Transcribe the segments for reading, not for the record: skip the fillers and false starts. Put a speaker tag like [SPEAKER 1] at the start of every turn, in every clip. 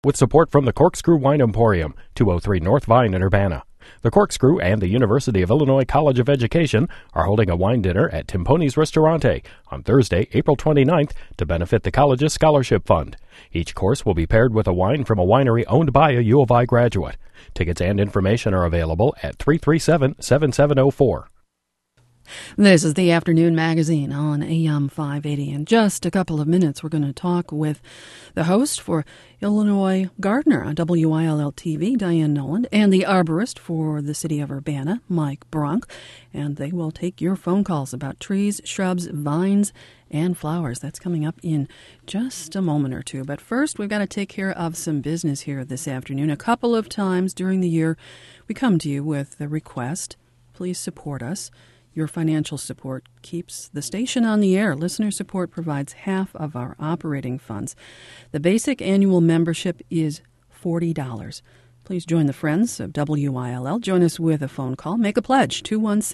[SPEAKER 1] With support from the Corkscrew Wine Emporium, 203 North Vine in Urbana. The Corkscrew and the University of Illinois College of Education are holding a wine dinner at Timponi's Ristorante on Thursday, April 29th to benefit the college's scholarship fund. Each course will be paired with a wine from a winery owned by a U of I graduate. Tickets and information are available at 337-7704.
[SPEAKER 2] This is the Afternoon Magazine on AM 580. In just a couple of minutes, we're going to talk with the host for Illinois Gardener on WILL-TV, Diane Noland, and the arborist for the city of Urbana, Mike Brunk. And they will take your phone calls about trees, shrubs, vines, and flowers. That's coming up in just a moment or two. But first, we've got to take care of some business here this afternoon. A couple of times during the year, we come to you with the request, please support us. Your financial support keeps the station on the air. Listener support provides half of our operating funds. The basic annual membership is $40. Please join the friends of WILL. Join us with a phone call. Make a pledge.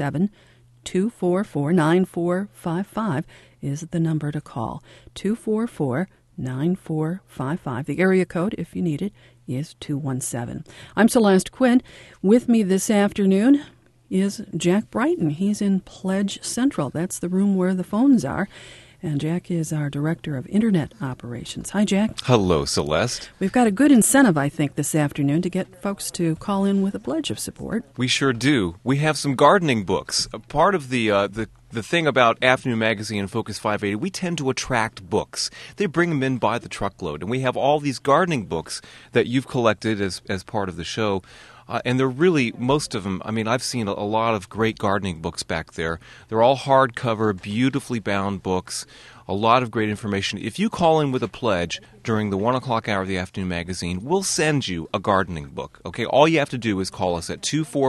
[SPEAKER 2] 217-244-9455 is the number to call. 244-9455. The area code, if you need it, is 217. I'm Celeste Quinn. With me this afternoon is Jack Brighton. He's in Pledge Central. That's the room where the phones are. And Jack is our Director of Internet Operations. Hi, Jack.
[SPEAKER 3] Hello, Celeste.
[SPEAKER 2] We've got a good incentive, I think, this afternoon to get folks to call in with a pledge of support.
[SPEAKER 3] We sure do. We have some gardening books. A part of the thing about Afternoon Magazine and Focus 580, we tend to attract books. They bring them in by the truckload. And we have all these gardening books that you've collected as part of the show. And they're really, most of them, I mean, I've seen a lot of great gardening books back there. They're all hardcover, beautifully bound books, a lot of great information. If you call in with a pledge during the 1 o'clock hour of the Afternoon Magazine, we'll send you a gardening book, okay? All you have to do is call us at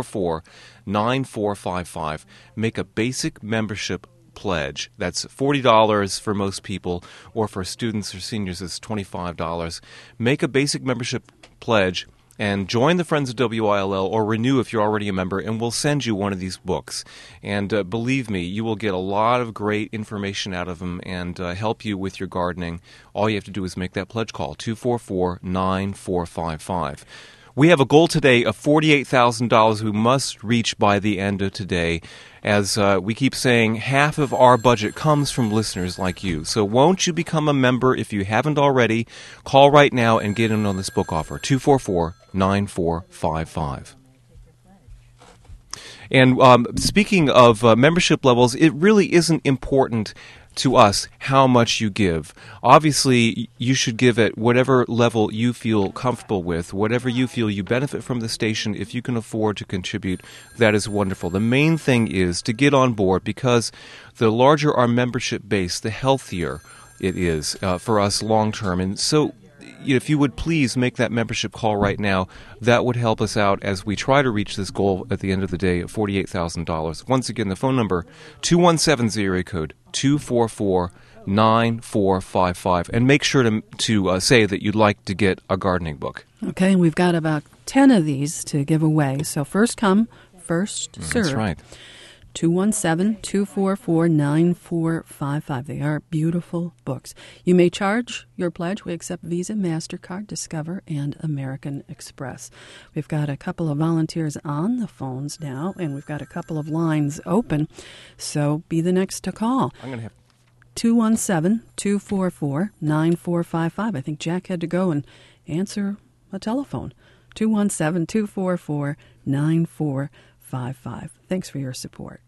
[SPEAKER 3] 244-9455. Make a basic membership pledge. That's $40 for most people, or for students or seniors, it's $25. Make a basic membership pledge and join the Friends of WILL, or renew if you're already a member, and we'll send you one of these books. And believe me, you will get a lot of great information out of them and help you with your gardening. All you have to do is make that pledge call, 244-9455. We have a goal today of $48,000 we must reach by the end of today. As we keep saying, half of our budget comes from listeners like you. So won't you become a member if you haven't already? Call right now and get in on this book offer, 244-9455. And speaking of membership levels, it really isn't important to us how much you give. Obviously, you should give at whatever level you feel comfortable with, whatever you feel you benefit from the station. If you can afford to contribute, that is wonderful. The main thing is to get on board, because the larger our membership base, the healthier it is for us long term. And so, if you would please make that membership call right now, that would help us out as we try to reach this goal at the end of the day of $48,000. Once again, the phone number, 217 area code 244-9455. And make sure to say that you'd like to get a gardening book.
[SPEAKER 2] Okay, we've got about 10 of these to give away. So first come, first serve.
[SPEAKER 3] That's right.
[SPEAKER 2] 217-244-9455. They are beautiful books. You may charge your pledge. We accept Visa, MasterCard, Discover, and American Express. We've got a couple of volunteers on the phones now, and we've got a couple of lines open. So be the next to call.
[SPEAKER 3] I'm going to have
[SPEAKER 2] 217-244-9455. I think Jack had to go and answer a telephone. 217-244-9455. Thanks for your support.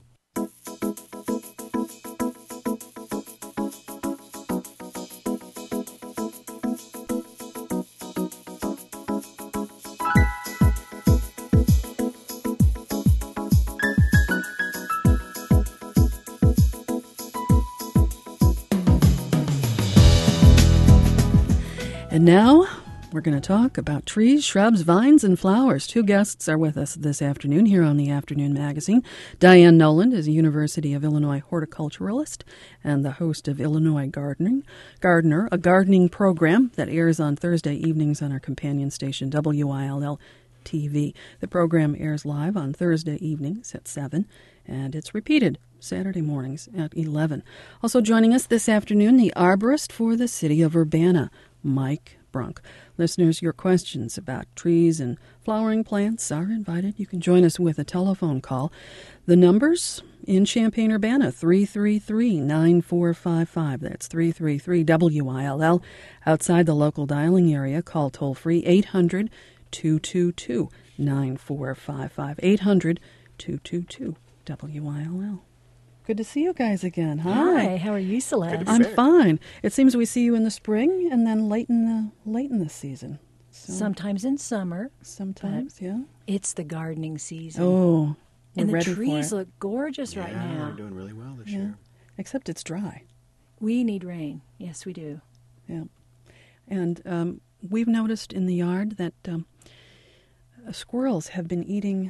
[SPEAKER 2] And now we're going to talk about trees, shrubs, vines, and flowers. Two guests are with us this afternoon here on the Afternoon Magazine. Diane Noland is a University of Illinois horticulturalist and the host of Illinois Gardener, a gardening program that airs on Thursday evenings on our companion station, WILL-TV. The program airs live on Thursday evenings at 7, and it's repeated Saturday mornings at 11. Also joining us this afternoon, the arborist for the city of Urbana, Mike Brunk. Listeners, your questions about trees and flowering plants are invited. You can join us with a telephone call. The numbers in Champaign-Urbana, 333-9455. That's 333-WILL. Outside the local dialing area, call toll-free 800-222-9455. 800-222-WILL. Good to see you guys again.
[SPEAKER 4] Hi, how are you, Celeste?
[SPEAKER 2] I'm fine. It seems we see you in the spring and then late in the season. So
[SPEAKER 4] Sometimes in summer.
[SPEAKER 2] sometimes, yeah.
[SPEAKER 4] It's the gardening season.
[SPEAKER 2] Oh,
[SPEAKER 4] and
[SPEAKER 2] we're
[SPEAKER 4] the
[SPEAKER 2] ready
[SPEAKER 4] trees
[SPEAKER 2] for it.
[SPEAKER 4] look gorgeous right now.
[SPEAKER 5] We're doing really well this
[SPEAKER 2] Yeah.
[SPEAKER 5] year.
[SPEAKER 2] Except it's dry.
[SPEAKER 4] We need rain. Yes, we do.
[SPEAKER 2] Yeah. And we've noticed in the yard that squirrels have been eating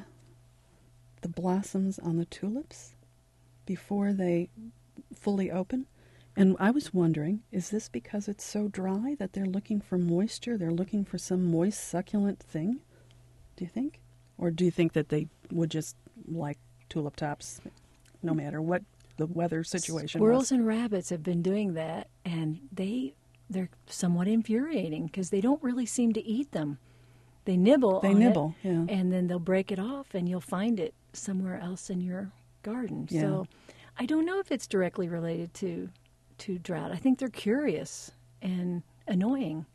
[SPEAKER 2] the blossoms on the tulips before they fully open. And I was wondering, is this because it's so dry that they're looking for moisture? They're looking for some moist, succulent thing? Do you think? Or do you think that they would just like tulip tops no matter what the weather situation
[SPEAKER 4] Squirrels
[SPEAKER 2] was?
[SPEAKER 4] and rabbits have been doing that, and they're somewhat infuriating because they don't really seem to eat them. They nibble on it,
[SPEAKER 2] yeah.
[SPEAKER 4] and then they'll break it off, and you'll find it somewhere else in your garden.
[SPEAKER 2] Yeah.
[SPEAKER 4] So I don't know if it's directly related to drought. I think they're curious and annoying.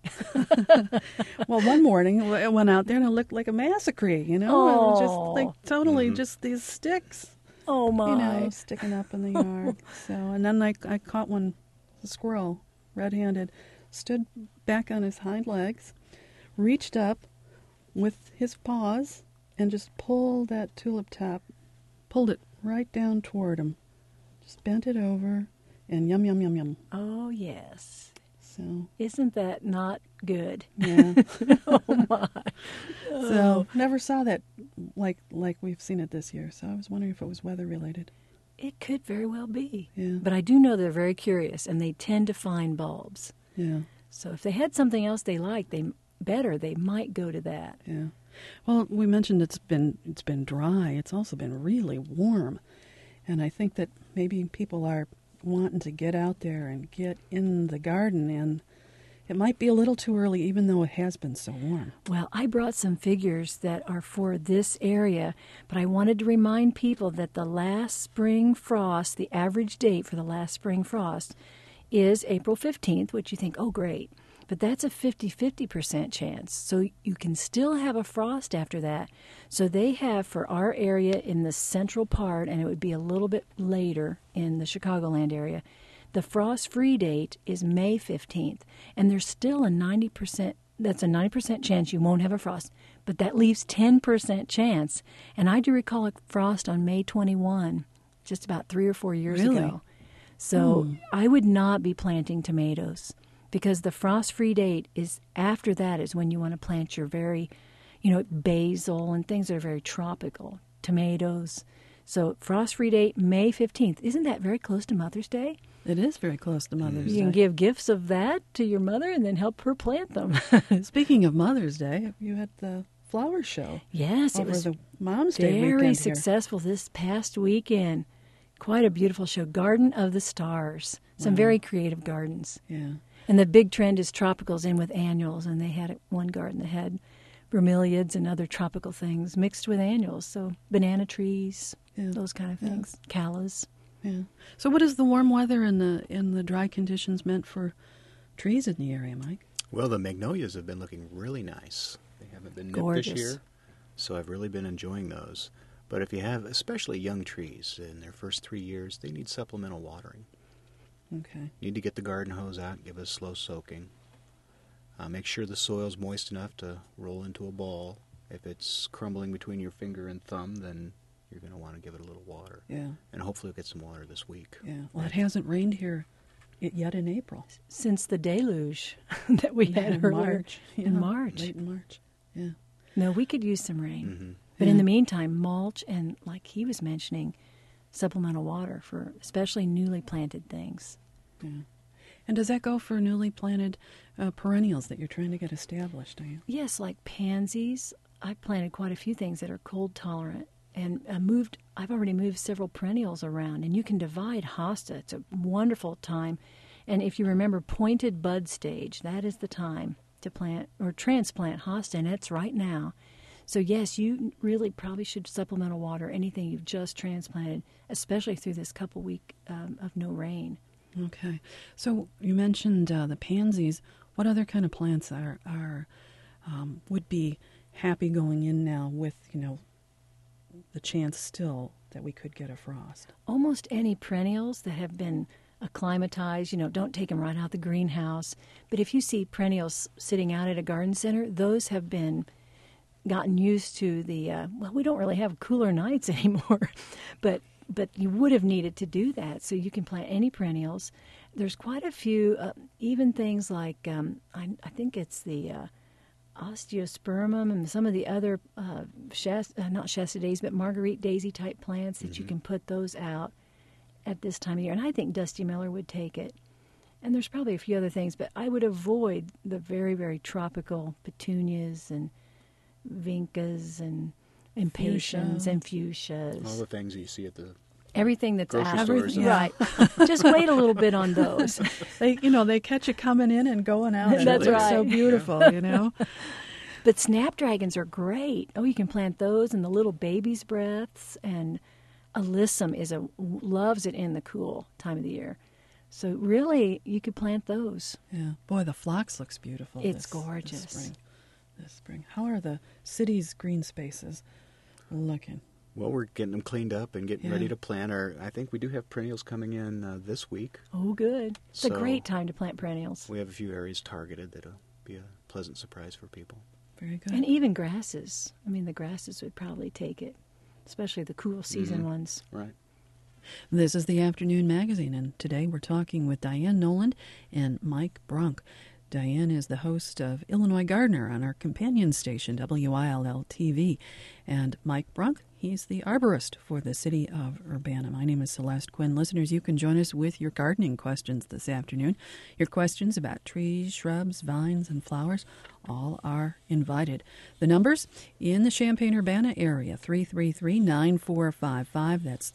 [SPEAKER 2] Well, one morning I went out there and it looked like a massacre, you know? It was just like totally just these sticks,
[SPEAKER 4] Oh, my.
[SPEAKER 2] you know, sticking up in the yard. So, and then I caught one, a squirrel, red-handed, stood back on his hind legs, reached up with his paws and just pulled that tulip top, pulled it right down toward him. Just bent it over and yum, yum, yum, yum.
[SPEAKER 4] Oh, yes.
[SPEAKER 2] So,
[SPEAKER 4] Isn't that not good?
[SPEAKER 2] yeah.
[SPEAKER 4] Oh, my.
[SPEAKER 2] So, never saw that like we've seen it this year. So I was wondering if it was weather related.
[SPEAKER 4] It could very well be.
[SPEAKER 2] Yeah.
[SPEAKER 4] But I do know they're very curious, and they tend to find bulbs.
[SPEAKER 2] Yeah,
[SPEAKER 4] So if they had something else they liked, they might go to that.
[SPEAKER 2] yeah. Well, we mentioned it's been dry. It's also been really warm. And I think that maybe people are wanting to get out there and get in the garden, and it might be a little too early, even though it has been so warm.
[SPEAKER 4] Well, I brought some figures that are for this area, but I wanted to remind people that the last spring frost, the average date for the last spring frost, is April 15th, which you think, oh, great. But that's a 50% chance. So you can still have a frost after that. So they have for our area in the central part, and it would be a little bit later in the Chicagoland area, the frost-free date is May 15th. And there's still a 90%, that's a 90% chance you won't have a frost. But that leaves 10% chance. And I do recall a frost on May 21, just about 3 or 4 years
[SPEAKER 2] Really?
[SPEAKER 4] ago. So I would not be planting tomatoes, because the frost-free date is after that is when you want to plant your very, basil and things that are very tropical, tomatoes. So frost-free date, May 15th. Isn't that very close to Mother's Day?
[SPEAKER 2] It is very close to Mother's
[SPEAKER 4] You can
[SPEAKER 2] Day.
[SPEAKER 4] give gifts of that to your mother and then help her plant them.
[SPEAKER 2] Speaking of Mother's Day, you had the flower show
[SPEAKER 4] Yes, it
[SPEAKER 2] over
[SPEAKER 4] was
[SPEAKER 2] the Mom's Day
[SPEAKER 4] very
[SPEAKER 2] weekend
[SPEAKER 4] successful this past weekend. Quite a beautiful show. Garden of the Stars. Some very creative gardens.
[SPEAKER 2] here. Yeah.
[SPEAKER 4] And the big trend is tropicals in with annuals, and they had one garden that had bromeliads and other tropical things mixed with annuals. So banana trees,
[SPEAKER 2] Yeah.
[SPEAKER 4] those kind of things, callas.
[SPEAKER 2] Yeah. So what has the warm weather and the dry conditions meant for trees in the area, Mike?
[SPEAKER 5] Well, the magnolias have been looking really nice. They haven't been nipped
[SPEAKER 4] Gorgeous.
[SPEAKER 5] this year, so I've really been enjoying those. But if you have especially young trees in their first 3 years, they need supplemental watering.
[SPEAKER 2] Okay.
[SPEAKER 5] You need to get the garden hose out, give it a slow soaking. Make sure the soil's moist enough to roll into a ball. If it's crumbling between your finger and thumb, then you're going to want to give it a little water.
[SPEAKER 2] Yeah.
[SPEAKER 5] And hopefully we'll get some water this week.
[SPEAKER 2] Yeah. Well, it hasn't rained here yet in April.
[SPEAKER 4] Since the deluge that we had
[SPEAKER 2] in
[SPEAKER 4] earlier
[SPEAKER 2] March.
[SPEAKER 4] in
[SPEAKER 2] Yeah,
[SPEAKER 4] March.
[SPEAKER 2] Late in March. Yeah.
[SPEAKER 4] No, we could use some rain.
[SPEAKER 5] Mm-hmm.
[SPEAKER 4] But
[SPEAKER 2] Yeah.
[SPEAKER 4] in the meantime, mulch and, like he was mentioning, supplemental water for especially newly planted things.
[SPEAKER 2] Yeah. And does that go for newly planted perennials that you're trying to get established, do you?
[SPEAKER 4] Yes, like pansies. I've planted quite a few things that are cold tolerant, and I've already moved several perennials around, and you can divide hosta. It's a wonderful time. And if you remember pointed bud stage, that is the time to plant or transplant hosta, and it's right now. So yes, you really probably should supplemental water anything you've just transplanted, especially through this couple week of no rain.
[SPEAKER 2] Okay. So you mentioned the pansies. What other kind of plants are would be happy going in now with, the chance still that we could get a frost?
[SPEAKER 4] Almost any perennials that have been acclimatized, don't take them right out the greenhouse. But if you see perennials sitting out at a garden center, those have been gotten used to the, we don't really have cooler nights anymore, but you would have needed to do that. So you can plant any perennials. There's quite a few, even things like, I think it's the osteospermum and some of the other, not Shasta daisy, but Marguerite daisy type plants that you can put those out at this time of year. And I think Dusty Miller would take it. And there's probably a few other things, but I would avoid the very, very tropical petunias and vincas and impatiens and fuchsias.
[SPEAKER 5] All the things that you see at the
[SPEAKER 4] everything that's
[SPEAKER 5] grocery
[SPEAKER 4] out.
[SPEAKER 5] stores.
[SPEAKER 4] Right. Just wait a little bit on those.
[SPEAKER 2] They catch you coming in and going out.
[SPEAKER 4] That's
[SPEAKER 2] It's
[SPEAKER 4] right.
[SPEAKER 2] so beautiful,
[SPEAKER 4] But snapdragons are great. Oh, you can plant those and the little baby's breaths, and alyssum loves it in the cool time of the year. So really, you could plant those.
[SPEAKER 2] Yeah. Boy, the phlox looks beautiful.
[SPEAKER 4] It's gorgeous.
[SPEAKER 2] This spring. How are the city's green spaces looking?
[SPEAKER 5] Well, we're getting them cleaned up and getting ready to plant. I think we do have perennials coming in this week.
[SPEAKER 4] Oh, good. It's a
[SPEAKER 5] So
[SPEAKER 4] great time to plant perennials.
[SPEAKER 5] We have a few areas targeted that'll be a pleasant surprise for people.
[SPEAKER 2] Very good.
[SPEAKER 4] And even grasses. I mean, the grasses would probably take it, especially the cool season ones.
[SPEAKER 5] Right.
[SPEAKER 2] This is the Afternoon Magazine, and today we're talking with Diane Noland and Mike Brunk. Diane is the host of Illinois Gardener on our companion station, WILL-TV. And Mike Brunk, he's the arborist for the city of Urbana. My name is Celeste Quinn. Listeners, you can join us with your gardening questions this afternoon. Your questions about trees, shrubs, vines, and flowers, all are invited. The numbers in the Champaign-Urbana area, 333-9455. That's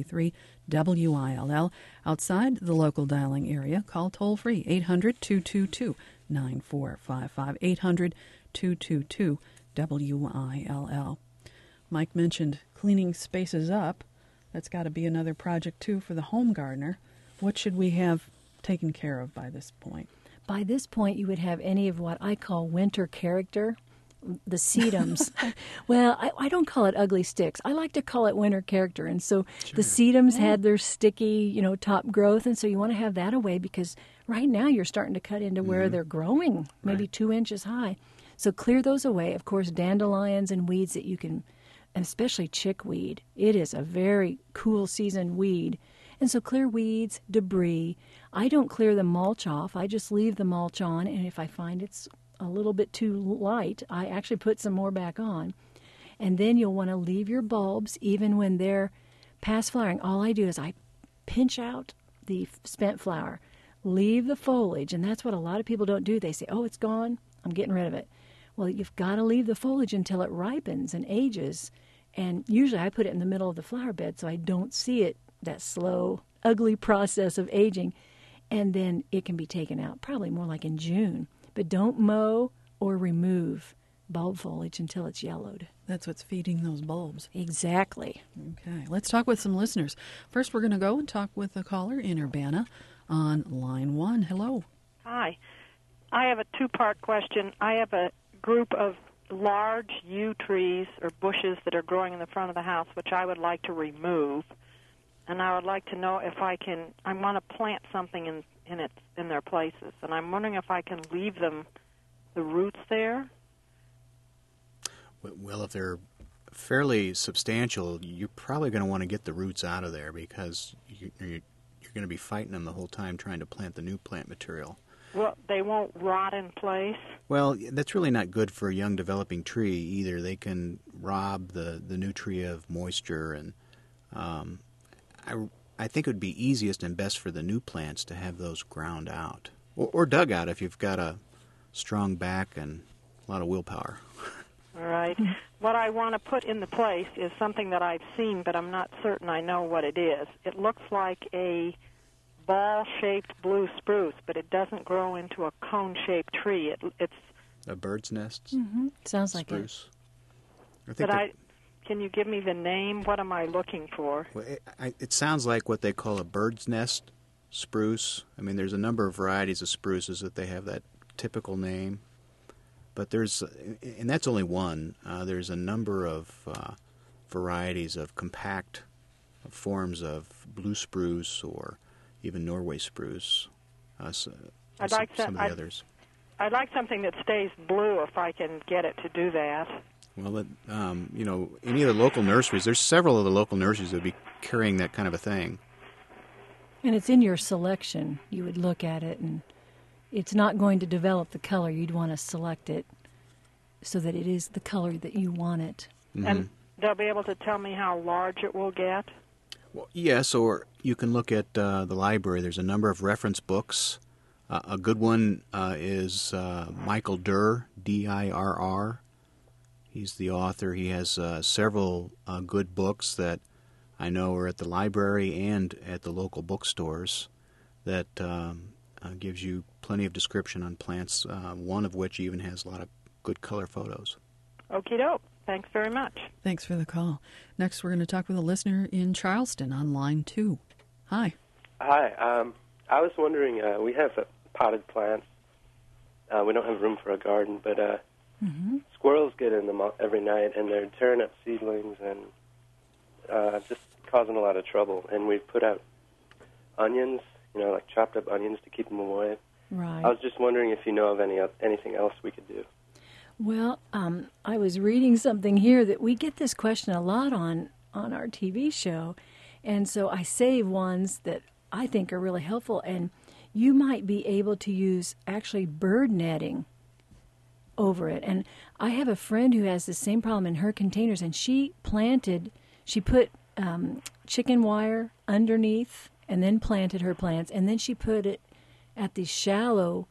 [SPEAKER 2] 333-WILL. Outside the local dialing area, call toll-free, 800-222-9455, 800-222-WILL. Mike mentioned cleaning spaces up. That's got to be another project, too, for the home gardener. What should we have taken care of by this point?
[SPEAKER 4] By this point, you would have any of what I call winter character, the sedums. Well, I don't call it ugly sticks. I like to call it winter character. And so the sedums had their sticky, top growth, and so you want to have that away because right now you're starting to cut into where they're growing, maybe 2 inches high. So clear those away. Of course, dandelions and weeds that you can, and especially chickweed. It is a very cool season weed. And so clear weeds, debris. I don't clear the mulch off. I just leave the mulch on, and if I find it's a little bit too light, I actually put some more back on. And then you'll want to leave your bulbs even when they're past flowering. All I do is I pinch out the spent flower, leave the foliage, and that's what a lot of people don't do. They say, oh, it's gone, I'm getting rid of it. Well, you've got to leave the foliage until it ripens and ages. And usually I put it in the middle of the flower bed so I don't see it, that slow, ugly process of aging. And then it can be taken out, probably more like in June. But don't mow or remove bulb foliage until it's yellowed.
[SPEAKER 2] That's what's feeding those bulbs.
[SPEAKER 4] Exactly.
[SPEAKER 2] Okay, let's talk with some listeners. First, we're going to go and talk with a caller in Urbana on line 1. Hello.
[SPEAKER 6] Hi. I have a two-part question. I have a group of large yew trees or bushes that are growing in the front of the house, which I would like to remove. And I would like to know if I want to plant something in their places. And I'm wondering if I can leave the roots there.
[SPEAKER 5] Well, if they're fairly substantial, you're probably going to want to get the roots out of there because you're going to be fighting them the whole time trying to plant the new plant material.
[SPEAKER 6] Well, they won't rot in place?
[SPEAKER 5] Well, that's really not good for a young developing tree either. They can rob the new tree of moisture, and I think it would be easiest and best for the new plants to have those ground out. Or dug out if you've got a strong back and a lot of willpower.
[SPEAKER 6] All right. What I want to put in the place is something that I've seen, but I'm not certain I know what it is. It looks like a ball-shaped blue spruce, but it doesn't grow into a cone-shaped tree. It's
[SPEAKER 5] A bird's nest.
[SPEAKER 4] Sounds like it.
[SPEAKER 5] Spruce. I think
[SPEAKER 6] But can you give me the name? What am I looking for?
[SPEAKER 5] well, it sounds like what they call a bird's nest spruce. I mean, there's a number of varieties of spruces that they have that typical name, but and that's only one. There's a number of varieties of compact forms of blue spruce or even Norway spruce. Some of the others.
[SPEAKER 6] I'd like something that stays blue if I can get it to do that.
[SPEAKER 5] Well, any of the local nurseries, there's several of the local nurseries that would be carrying that kind of a thing.
[SPEAKER 4] And it's in your selection. You would look at it, and it's not going to develop the color. You'd want to select it so that it is the color that you want it.
[SPEAKER 5] Mm-hmm.
[SPEAKER 6] And they'll be able to tell me how large it will get?
[SPEAKER 5] Well, yes, or you can look at the library. There's a number of reference books. A good one is Michael Dirr, D-I-R-R. He's the author. He has several good books that I know are at the library and at the local bookstores that gives you plenty of description on plants, one of which even has a lot of good color photos.
[SPEAKER 6] Okie doke. Thanks very much.
[SPEAKER 2] Thanks for the call. Next, we're going to talk with a listener in Charleston on line 2. Hi.
[SPEAKER 7] Hi. I was wondering, we have potted plants. We don't have room for a garden, but squirrels get in them every night, and they're tearing up seedlings and just causing a lot of trouble. And we've put out onions, like chopped up onions to keep them away.
[SPEAKER 4] Right.
[SPEAKER 7] I was just wondering if you know of anything else we could do.
[SPEAKER 4] Well, I was reading something here that we get this question a lot on our TV show, and so I save ones that I think are really helpful. And you might be able to use actually bird netting over it. And I have a friend who has the same problem in her containers, and she put chicken wire underneath and then planted her plants, and then she put it at the shallow,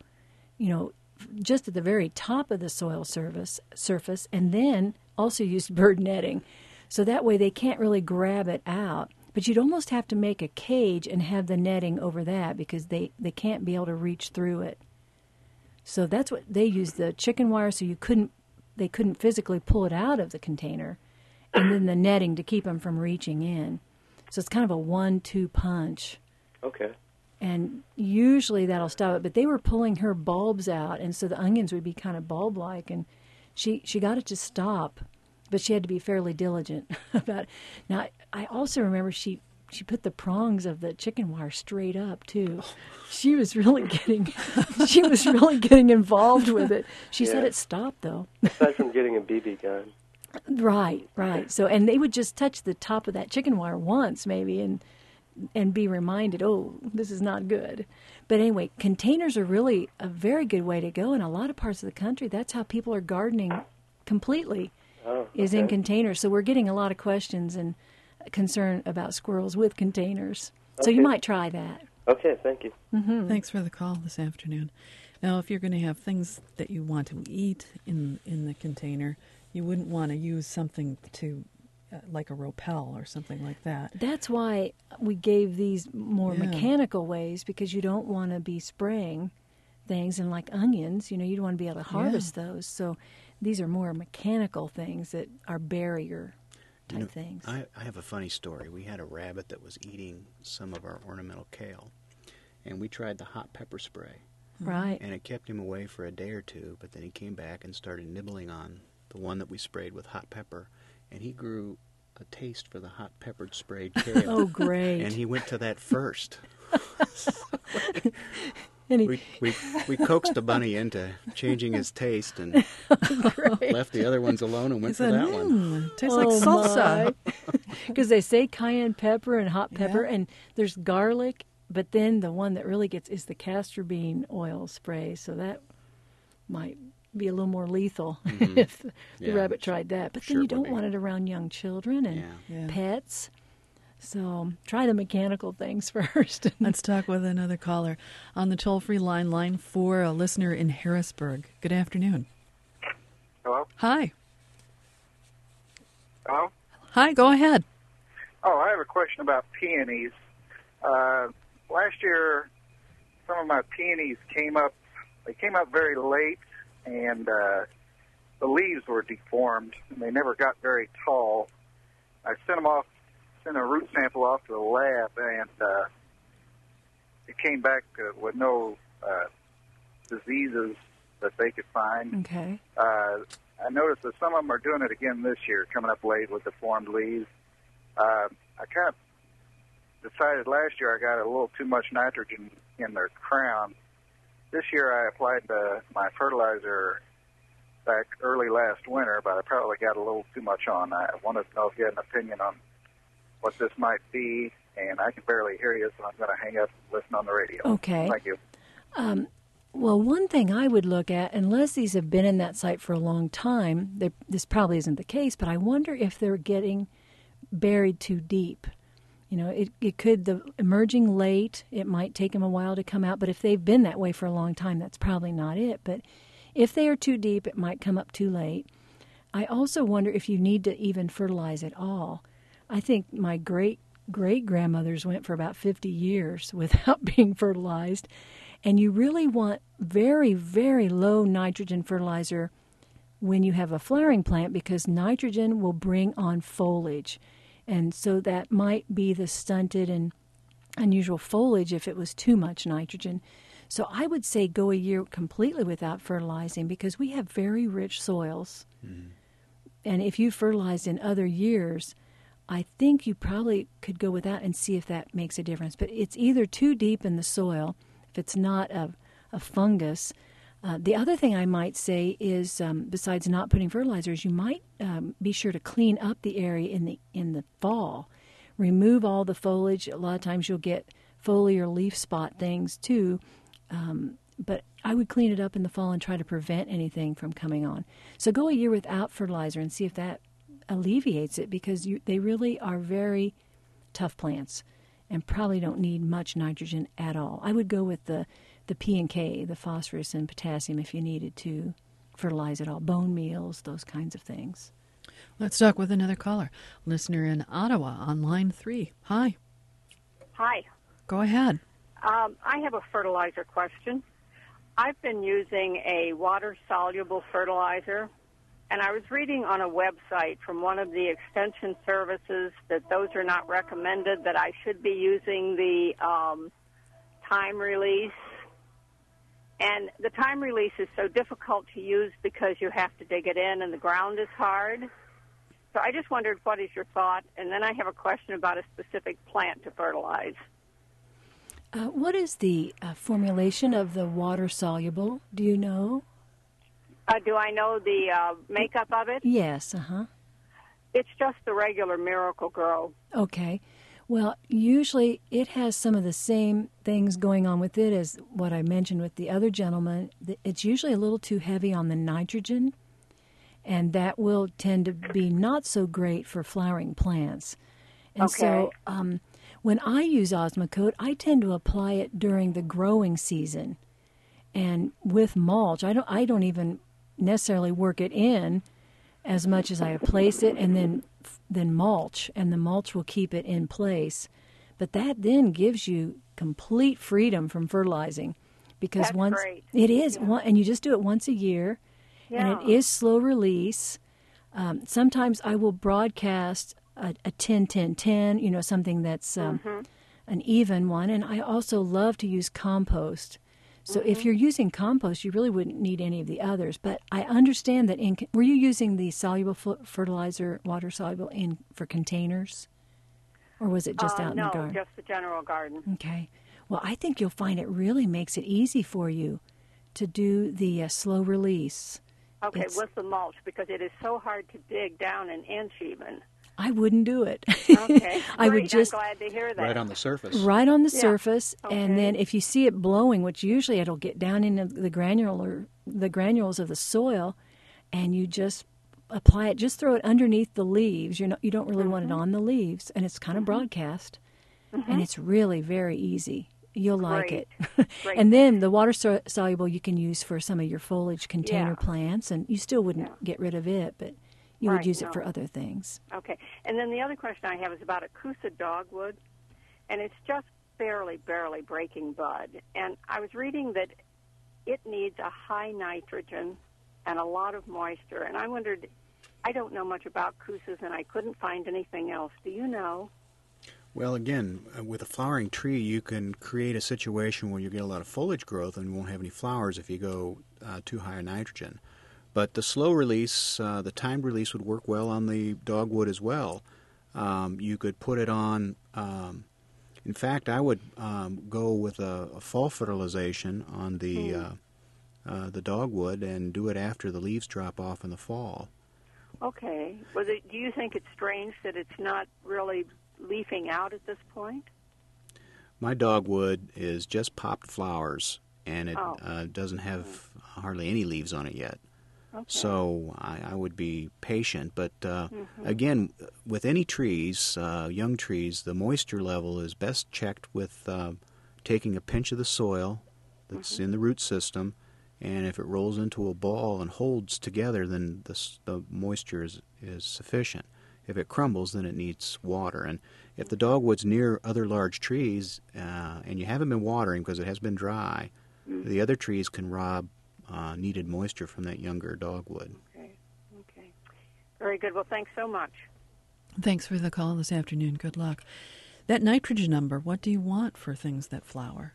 [SPEAKER 4] just at the very top of the soil surface, and then also used bird netting. So that way they can't really grab it out. But you'd almost have to make a cage and have the netting over that because they can't be able to reach through it. So that's what they use, the chicken wire, so they couldn't physically pull it out of the container, and then the netting to keep them from reaching in. So it's kind of a 1-2 punch.
[SPEAKER 7] Okay.
[SPEAKER 4] And usually that'll stop it. But they were pulling her bulbs out, and so the onions would be kind of bulb-like, and she got it to stop. But she had to be fairly diligent about it. Now, I also remember she put the prongs of the chicken wire straight up, too. She was really getting involved with it. She said it stopped, though.
[SPEAKER 7] Aside from getting a BB gun.
[SPEAKER 4] Right. So, and they would just touch the top of that chicken wire once, maybe, and be reminded, oh, this is not good. But anyway, containers are really a very good way to go. In a lot of parts of the country, that's how people are gardening completely, is in containers. So we're getting a lot of questions and concern about squirrels with containers. So you might try that.
[SPEAKER 7] Okay, thank you.
[SPEAKER 2] Mm-hmm. Thanks for the call this afternoon. Now, if you're going to have things that you want to eat in the container, you wouldn't want to use something to like a Ropel or something like that.
[SPEAKER 4] That's why we gave these more mechanical ways, because you don't want to be spraying things. And like onions, you don't want to be able to harvest those. So these are more mechanical things that are barrier type things.
[SPEAKER 5] I have a funny story. We had a rabbit that was eating some of our ornamental kale, and we tried the hot pepper spray.
[SPEAKER 4] Right.
[SPEAKER 5] And it kept him away for a day or two, but then he came back and started nibbling on the one that we sprayed with hot pepper, and he grew a taste for the hot peppered sprayed kale.
[SPEAKER 4] Oh, great.
[SPEAKER 5] And he went to that first.
[SPEAKER 4] And
[SPEAKER 5] we coaxed the bunny into changing his taste and left the other ones alone and went for that one.
[SPEAKER 2] Tastes like salsa.
[SPEAKER 4] Because they say cayenne pepper and hot pepper, and there's garlic, but then the one that really gets is the castor bean oil spray, so that might be a little more lethal if the rabbit tried that. But then you don't want it around young children and pets. So try the mechanical things first.
[SPEAKER 2] Let's talk with another caller. On the toll-free line 4, a listener in Harrisburg. Good afternoon.
[SPEAKER 8] Hello?
[SPEAKER 2] Hi.
[SPEAKER 8] Hello?
[SPEAKER 2] Hi, go ahead.
[SPEAKER 8] Oh, I have a question about peonies. Last year, some of my peonies came up very late, and the leaves were deformed, and they never got very tall. I sent a root sample off to the lab, and it came back with no diseases that they could find.
[SPEAKER 4] Okay.
[SPEAKER 8] I noticed that some of them are doing it again this year, coming up late with deformed leaves. I kind of decided last year I got a little too much nitrogen in their crown. This year I applied my fertilizer back early last winter, but I probably got a little too much on. I wanted to know if you had an opinion on what this might be, and I can barely hear you, so I'm going to hang up and listen on the radio.
[SPEAKER 4] Okay.
[SPEAKER 8] Thank you.
[SPEAKER 4] Well, one thing I would look at, unless these have been in that site for a long time, this probably isn't the case, but I wonder if they're getting buried too deep. You know, it could, the emerging late, it might take them a while to come out, but if they've been that way for a long time, that's probably not it. But if they are too deep, it might come up too late. I also wonder if you need to even fertilize at all. I think my great-grandmothers went for about 50 years without being fertilized, and you really want very, very low nitrogen fertilizer when you have a flowering plant because nitrogen will bring on foliage. And so that might be the stunted and unusual foliage if it was too much nitrogen. So I would say go a year completely without fertilizing because we have very rich soils. Mm-hmm. And if you fertilized in other years, I think you probably could go without and see if that makes a difference. But it's either too deep in the soil, if it's not a fungus. The other thing I might say is, besides not putting fertilizers, you might be sure to clean up the area in the fall. Remove all the foliage. A lot of times you'll get foliar leaf spot things too, but I would clean it up in the fall and try to prevent anything from coming on. So go a year without fertilizer and see if that alleviates it because they really are very tough plants and probably don't need much nitrogen at all. I would go with the P and K, the phosphorus and potassium if you needed to fertilize it all, bone meals, those kinds of things.
[SPEAKER 2] Let's talk with another caller. Listener in Ottawa on line 3. Hi.
[SPEAKER 9] Hi.
[SPEAKER 2] Go ahead.
[SPEAKER 9] I have a fertilizer question. I've been using a water-soluble fertilizer, and I was reading on a website from one of the extension services that those are not recommended, that I should be using the time release. And the time release is so difficult to use because you have to dig it in and the ground is hard. So I just wondered, what is your thought? And then I have a question about a specific plant to fertilize.
[SPEAKER 4] What is the formulation of the water-soluble? Do you know?
[SPEAKER 9] Do I know the makeup of it?
[SPEAKER 4] Yes,
[SPEAKER 9] It's just the regular Miracle-Gro.
[SPEAKER 4] Okay. Well, usually it has some of the same things going on with it as what I mentioned with the other gentleman. It's usually a little too heavy on the nitrogen, and that will tend to be not so great for flowering plants. And so when I use Osmocote, I tend to apply it during the growing season. And with mulch, I don't even necessarily work it in as much as I place it and then mulch, and the mulch will keep it in place. But that then gives you complete freedom from fertilizing because
[SPEAKER 9] That's
[SPEAKER 4] once
[SPEAKER 9] great.
[SPEAKER 4] It is, and you just do it once a year,
[SPEAKER 9] Yeah.
[SPEAKER 4] and it is slow release. Sometimes I will broadcast a 10-10-10, something that's an even one, and I also love to use compost. So if you're using compost, you really wouldn't need any of the others. But I understand that were you using the soluble fertilizer, water soluble, for containers? Or was it just out in the garden?
[SPEAKER 9] No, just the general garden.
[SPEAKER 4] Okay. Well, I think you'll find it really makes it easy for you to do the slow release.
[SPEAKER 9] Okay, with the mulch, because it is so hard to dig down an inch even.
[SPEAKER 4] I wouldn't do it.
[SPEAKER 9] Okay,
[SPEAKER 4] I would just
[SPEAKER 9] I'm glad to hear that.
[SPEAKER 5] Right on the surface.
[SPEAKER 4] Right on the surface,
[SPEAKER 9] Okay.
[SPEAKER 4] and then if you see it blowing, which usually it'll get down into the granules of the soil, and you just apply it. Just throw it underneath the leaves. You don't really want it on the leaves, and it's kind of broadcast, and it's really very easy. You'll like it.
[SPEAKER 9] Great.
[SPEAKER 4] And then the water soluble you can use for some of your foliage container plants, and you still wouldn't get rid of it, but you would use it for other things.
[SPEAKER 9] Okay. And then the other question I have is about Acusa dogwood, and it's just barely breaking bud. And I was reading that it needs a high nitrogen and a lot of moisture. And I wondered, I don't know much about cousas, and I couldn't find anything else. Do you know?
[SPEAKER 5] Well, again, with a flowering tree, you can create a situation where you get a lot of foliage growth and won't have any flowers if you go too high in nitrogen. But the slow release, the timed release would work well on the dogwood as well. You could put it on, in fact, I would go with a fall fertilization on the dogwood and do it after the leaves drop off in the fall.
[SPEAKER 9] Okay. Well, do you think it's strange that it's not really leafing out at this point?
[SPEAKER 5] My dogwood is just popped flowers, and it doesn't have hardly any leaves on it yet.
[SPEAKER 9] Okay.
[SPEAKER 5] So I would be patient. But again, with any trees, young trees, the moisture level is best checked with taking a pinch of the soil that's in the root system, and if it rolls into a ball and holds together, then the moisture is sufficient. If it crumbles, then it needs water. And if the dogwood's near other large trees and you haven't been watering because it has been dry, the other trees can rob needed moisture from that younger dogwood.
[SPEAKER 9] Okay. Very good. Well, thanks so much.
[SPEAKER 2] Thanks for the call this afternoon. Good luck. That nitrogen number, what do you want for things that flower?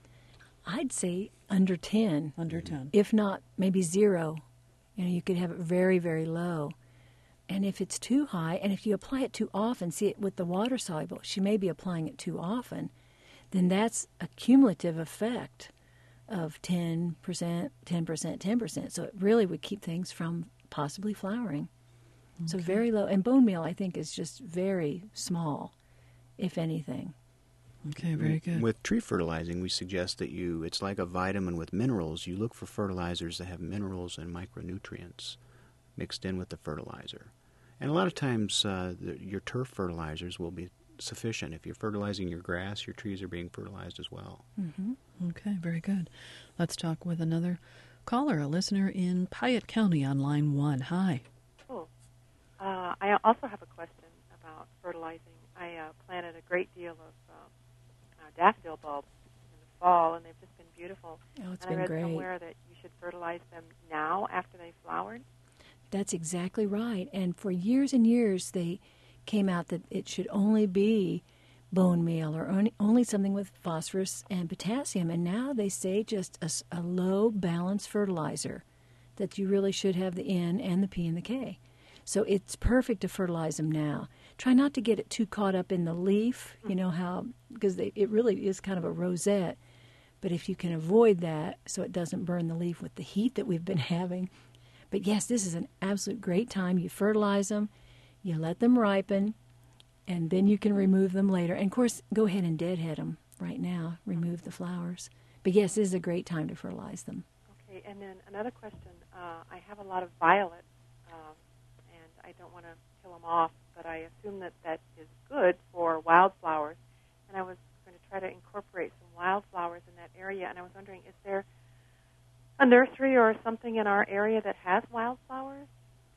[SPEAKER 4] I'd say under 10.
[SPEAKER 2] Under 10.
[SPEAKER 4] If not, maybe 0. You could have it very, very low. And if it's too high, and if you apply it too often, see it with the water soluble, she may be applying it too often, then that's a cumulative effect of 10%, 10%, 10%. So it really would keep things from possibly flowering. Okay. So very low. And bone meal, I think, is just very small, if anything.
[SPEAKER 2] Okay, very good.
[SPEAKER 5] With tree fertilizing, we suggest that it's like a vitamin with minerals. You look for fertilizers that have minerals and micronutrients mixed in with the fertilizer. And a lot of times your turf fertilizers will be sufficient. If you're fertilizing your grass, your trees are being fertilized as well.
[SPEAKER 2] Mm-hmm. Okay, very good. Let's talk with another caller, a listener in Piatt County on line 1. Hi.
[SPEAKER 10] Oh, I also have a question about fertilizing. I planted a great deal of daffodil bulbs in the fall, and they've just been beautiful.
[SPEAKER 4] Oh, it's
[SPEAKER 10] and
[SPEAKER 4] been
[SPEAKER 10] I read
[SPEAKER 4] great.
[SPEAKER 10] somewhere that you should fertilize them now after they've flowered.
[SPEAKER 4] That's exactly right. And for years and years, they came out that it should only be bone meal or only something with phosphorus and potassium. And now they say just a low balanced fertilizer, that you really should have the N and the P and the K. So it's perfect to fertilize them now. Try not to get it too caught up in the leaf, because it really is kind of a rosette. But if you can avoid that so it doesn't burn the leaf with the heat that we've been having. But yes, this is an absolute great time. You fertilize them, you let them ripen, and then you can remove them later. And, of course, go ahead and deadhead them right now, remove the flowers. But, yes, this is a great time to fertilize them.
[SPEAKER 10] Okay, and then another question. I have a lot of violets, and I don't want to kill them off, but I assume that is good for wildflowers. And I was going to try to incorporate some wildflowers in that area, and I was wondering, is there a nursery or something in our area that has wildflowers?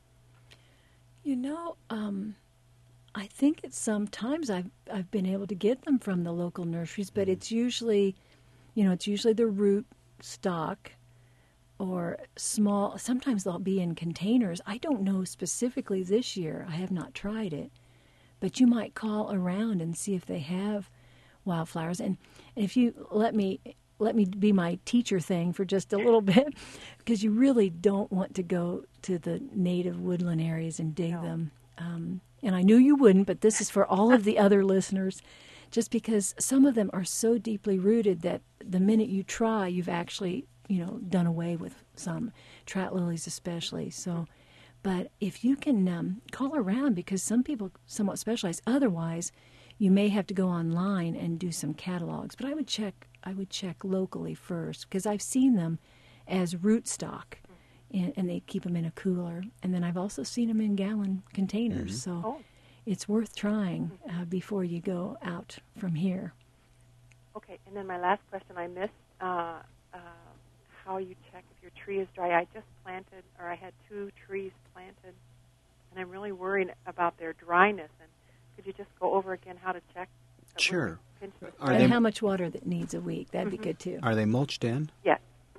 [SPEAKER 4] I think it's sometimes I've been able to get them from the local nurseries, but it's usually, the root stock or small. Sometimes they'll be in containers. I don't know specifically this year. I have not tried it, but you might call around and see if they have wildflowers. And if you let me be my teacher thing for just a little bit, because you really don't want to go to the native woodland areas and dig them. And I knew you wouldn't, but this is for all of the other listeners, just because some of them are so deeply rooted that the minute you try, you've actually, done away with some, trout lilies especially. So, but if you can call around, because some people somewhat specialize, otherwise you may have to go online and do some catalogs. But I would check locally first, because I've seen them as rootstock, and they keep them in a cooler. And then I've also seen them in gallon containers. So it's worth trying before you go out from here.
[SPEAKER 10] Okay, and then my last question, I missed how you check if your tree is dry. I just planted, or I had 2 trees planted, and I'm really worried about their dryness. And could you just go over again how to check?
[SPEAKER 5] Sure.
[SPEAKER 4] And how much water that needs a week. That'd be good, too.
[SPEAKER 5] Are they mulched in?
[SPEAKER 10] Yes.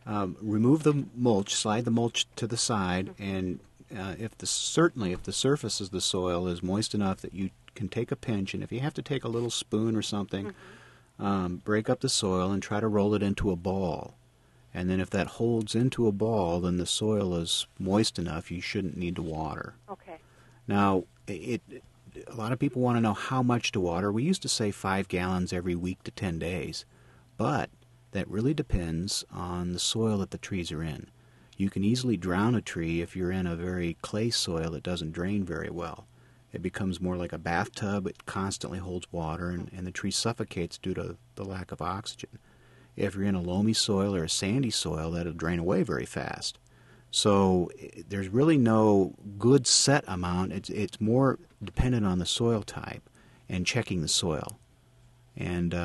[SPEAKER 5] Remove the mulch, slide the mulch to the side, and if the surface of the soil is moist enough that you can take a pinch, and if you have to take a little spoon or something, break up the soil and try to roll it into a ball. And then if that holds into a ball, then the soil is moist enough, you shouldn't need to water.
[SPEAKER 10] Okay.
[SPEAKER 5] Now, a lot of people want to know how much to water. We used to say 5 gallons every week to 10 days, but that really depends on the soil that the trees are in. You can easily drown a tree if you're in a very clay soil that doesn't drain very well. It becomes more like a bathtub. It constantly holds water, and the tree suffocates due to the lack of oxygen. If you're in a loamy soil or a sandy soil, that'll drain away very fast. So there's really no good set amount. It's more dependent on the soil type and checking the soil. And,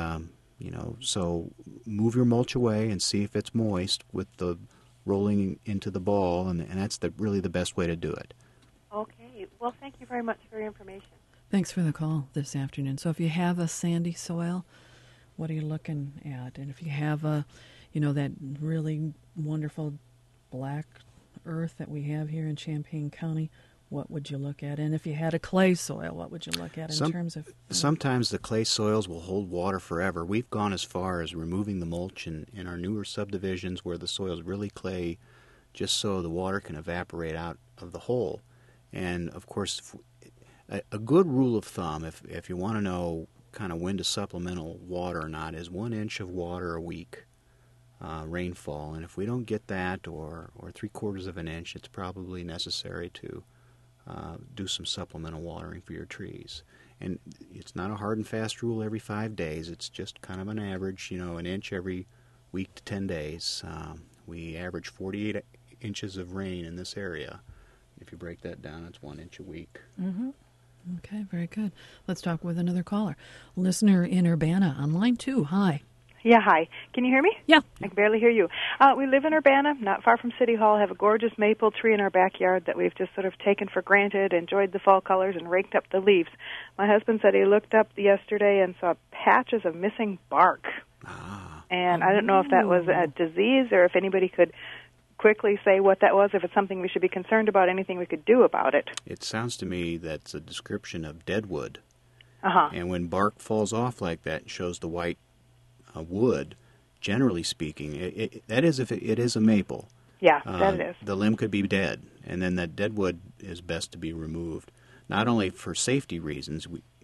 [SPEAKER 5] so move your mulch away and see if it's moist with the rolling into the ball, and that's really the best way to do it.
[SPEAKER 10] Okay. Well, thank you very much for your information.
[SPEAKER 2] Thanks for the call this afternoon. So if you have a sandy soil, what are you looking at? And if you have that really wonderful black earth that we have here in Champaign County, what would you look at? And if you had a clay soil, what would you look at in terms of...
[SPEAKER 5] Sometimes the clay soils will hold water forever. We've gone as far as removing the mulch in our newer subdivisions where the soil is really clay, just so the water can evaporate out of the hole. And, of course, a good rule of thumb, if you want to know kind of when to supplemental water or not, is 1 inch of water a week. Rainfall, and if we don't get that or 3/4 of an inch, it's probably necessary to do some supplemental watering for your trees. And it's not a hard and fast rule every 5 days. It's just kind of an average, 1 inch every week to 10 days. We average 48 inches of rain in this area. If you break that down, it's 1 inch a week.
[SPEAKER 2] Mm-hmm. Okay, very good. Let's talk with another caller. Listener in Urbana on line 2. Hi.
[SPEAKER 11] Yeah, hi. Can you hear me?
[SPEAKER 2] Yeah.
[SPEAKER 11] I can barely hear you. We live in Urbana, not far from City Hall, have a gorgeous maple tree in our backyard that we've just sort of taken for granted, enjoyed the fall colors, and raked up the leaves. My husband said he looked up yesterday and saw patches of missing bark. And I don't know if that was a disease or if anybody could quickly say what that was, if it's something we should be concerned about, anything we could do about it.
[SPEAKER 5] It sounds to me that's a description of deadwood.
[SPEAKER 11] Uh-huh.
[SPEAKER 5] And when bark falls off like that and shows the white wood, generally speaking, that is if it is a maple.
[SPEAKER 11] Yeah, that it is.
[SPEAKER 5] The limb could be dead, and then that dead wood is best to be removed. Not only for safety reasons,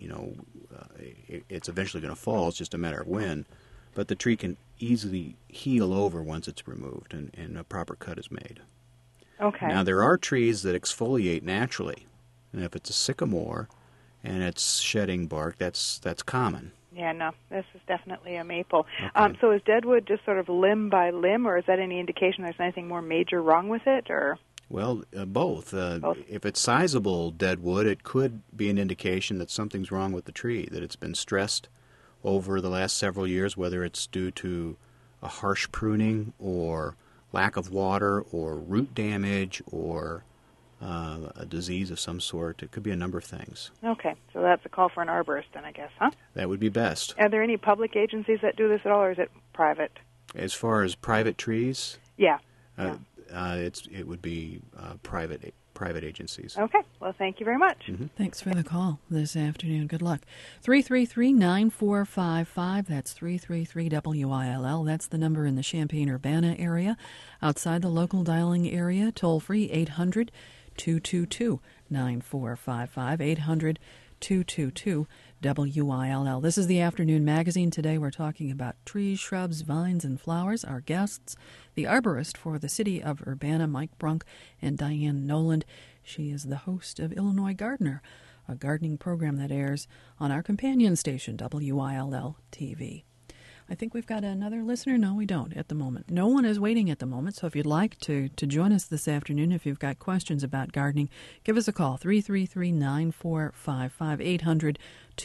[SPEAKER 5] it's eventually going to fall, it's just a matter of when, but the tree can easily heal over once it's removed and a proper cut is made.
[SPEAKER 11] Okay.
[SPEAKER 5] Now, there are trees that exfoliate naturally, and if it's a sycamore and it's shedding bark, that's common.
[SPEAKER 11] Yeah, no, this is definitely a maple.
[SPEAKER 5] Okay.
[SPEAKER 11] So is deadwood just sort of limb by limb, or is that any indication there's anything more major wrong with it? Or
[SPEAKER 5] Well, both.
[SPEAKER 11] Both.
[SPEAKER 5] If it's sizable deadwood, it could be an indication that something's wrong with the tree, that it's been stressed over the last several years, whether it's due to a harsh pruning or lack of water or root damage or a disease of some sort. It could be a number of things.
[SPEAKER 11] Okay, so that's a call for an arborist then, I guess, huh?
[SPEAKER 5] That would be best.
[SPEAKER 11] Are there any public agencies that do this at all, or is it private?
[SPEAKER 5] As far as private trees,
[SPEAKER 11] Yeah.
[SPEAKER 5] it would be private agencies.
[SPEAKER 11] Okay, well, thank you very much.
[SPEAKER 5] Mm-hmm.
[SPEAKER 2] Thanks for the call this afternoon. Good luck. 333-9455. That's 333-WILL. That's the number in the Champaign-Urbana area. Outside the local dialing area, toll-free 800-222-9455. 800-222-WILL. This is the Afternoon Magazine. Today we're talking about trees, shrubs, vines, and flowers. Our guests, the arborist for the city of Urbana, Mike Brunk, and Diane Noland. She is the host of Illinois Gardener, a gardening program that airs on our companion station, WILL-TV. I think we've got another listener. No, we don't at the moment. No one is waiting at the moment, so if you'd like to join us this afternoon, if you've got questions about gardening, give us a call, 333-9455,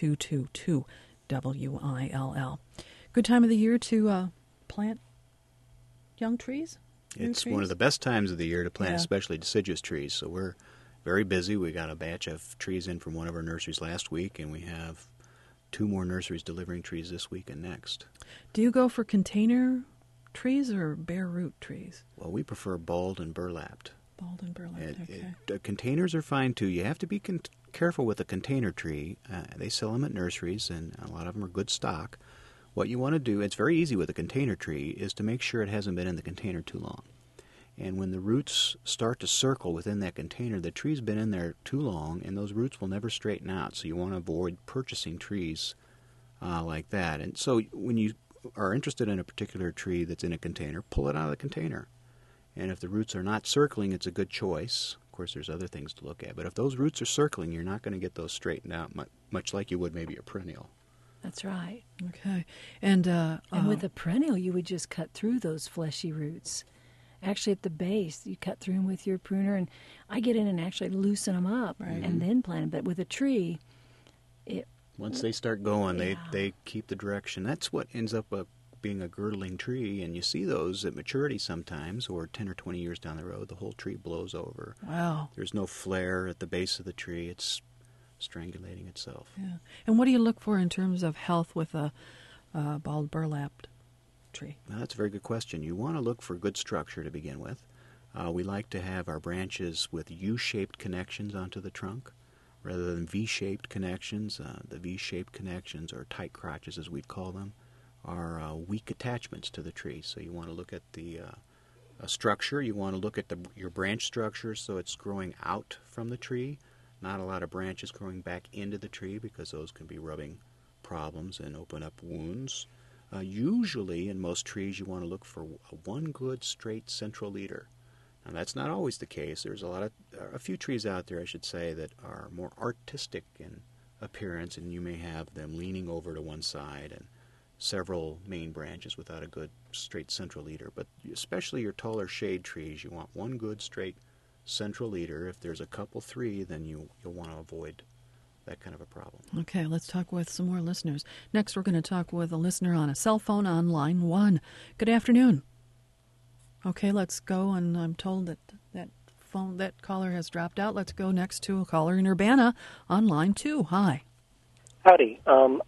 [SPEAKER 2] 800-222-WILL. Good time of the year to plant young trees?
[SPEAKER 5] It's one of the best times of the year to plant, especially deciduous trees, so we're very busy. We got a batch of trees in from one of our nurseries last week, and we have 2 more nurseries delivering trees this week and next.
[SPEAKER 2] Do you go for container trees or bare root trees?
[SPEAKER 5] Well, we prefer balled and burlapped.
[SPEAKER 2] Balled and burlapped, okay.
[SPEAKER 5] Containers are fine, too. You have to be careful with a container tree. They sell them at nurseries, and a lot of them are good stock. What you want to do, it's very easy with a container tree, is to make sure it hasn't been in the container too long. And when the roots start to circle within that container, the tree's been in there too long, and those roots will never straighten out. So you want to avoid purchasing trees like that. And so when you are interested in a particular tree that's in a container, pull it out of the container. And if the roots are not circling, it's a good choice. Of course, there's other things to look at. But if those roots are circling, you're not going to get those straightened out much like you would maybe a perennial.
[SPEAKER 4] That's right.
[SPEAKER 2] Okay. And
[SPEAKER 4] with a perennial, you would just cut through those fleshy roots. Actually, at the base, you cut through them with your pruner, and I get in and actually loosen them up and then plant them. But with a tree,
[SPEAKER 5] once they start going, they keep the direction. That's what ends up being a girdling tree, and you see those at maturity sometimes, or 10 or 20 years down the road, the whole tree blows over.
[SPEAKER 2] Wow.
[SPEAKER 5] There's no flare at the base of the tree. It's strangulating itself.
[SPEAKER 2] Yeah. And what do you look for in terms of health with a bald burlapped tree?
[SPEAKER 5] Well, that's a very good question. You want to look for good structure to begin with. We like to have our branches with U-shaped connections onto the trunk rather than V-shaped connections. The V-shaped connections, or tight crotches as we'd call them, are weak attachments to the tree. So you want to look at the structure. You want to look at your branch structure so it's growing out from the tree. Not a lot of branches growing back into the tree because those can be rubbing problems and open up wounds. Usually, in most trees, you want to look for one good straight central leader. Now, that's not always the case. There's a few trees out there, I should say, that are more artistic in appearance, and you may have them leaning over to one side and several main branches without a good straight central leader. But especially your taller shade trees, you want one good straight central leader. If there's a couple, three, then you'll want to avoid that kind of a problem.
[SPEAKER 2] Okay, let's talk with some more listeners. Next, we're going to talk with a listener on a cell phone on line 1. Good afternoon. Okay, let's go, and I'm told that caller has dropped out. Let's go next to a caller in Urbana on line 2. Hi.
[SPEAKER 12] Howdy.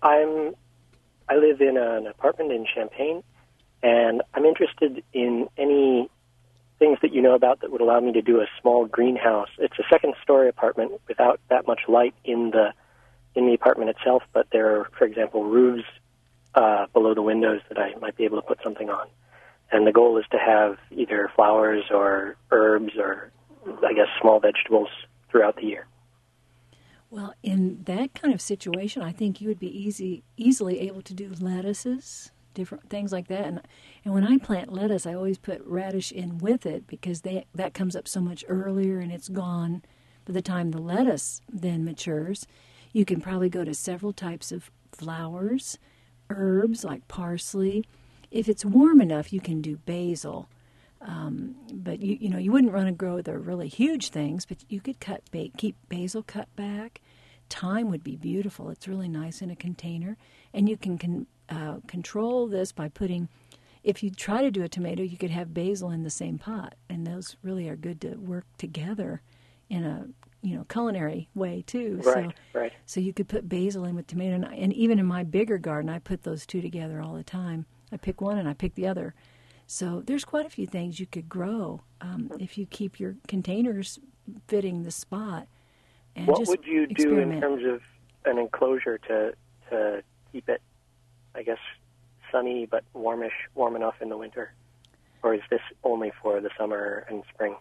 [SPEAKER 12] I live in an apartment in Champaign, and I'm interested in any things that you know about that would allow me to do a small greenhouse. It's a second-story apartment without that much light in the apartment itself, but there are, for example, roofs below the windows that I might be able to put something on. And the goal is to have either flowers or herbs or, I guess, small vegetables throughout the year.
[SPEAKER 4] Well, in that kind of situation, I think you would be easily able to do lettuces, different things like that. And when I plant lettuce, I always put radish in with it because that comes up so much earlier and it's gone by the time the lettuce then matures. You can probably go to several types of flowers, herbs like parsley. If it's warm enough, you can do basil. But you wouldn't want to grow the really huge things, but you could keep basil cut back. Thyme would be beautiful. It's really nice in a container. And you can control this by putting, if you try to do a tomato, you could have basil in the same pot. And those really are good to work together in a culinary way too.
[SPEAKER 12] Right.
[SPEAKER 4] So you could put basil in with tomato. And even in my bigger garden, I put those two together all the time. I pick one and I pick the other. So there's quite a few things you could grow if you keep your containers fitting the spot. And
[SPEAKER 12] what
[SPEAKER 4] just
[SPEAKER 12] would you
[SPEAKER 4] experiment.
[SPEAKER 12] do in terms of an enclosure to keep it, I guess, sunny but warm enough in the winter? Or is this only for the summer and spring?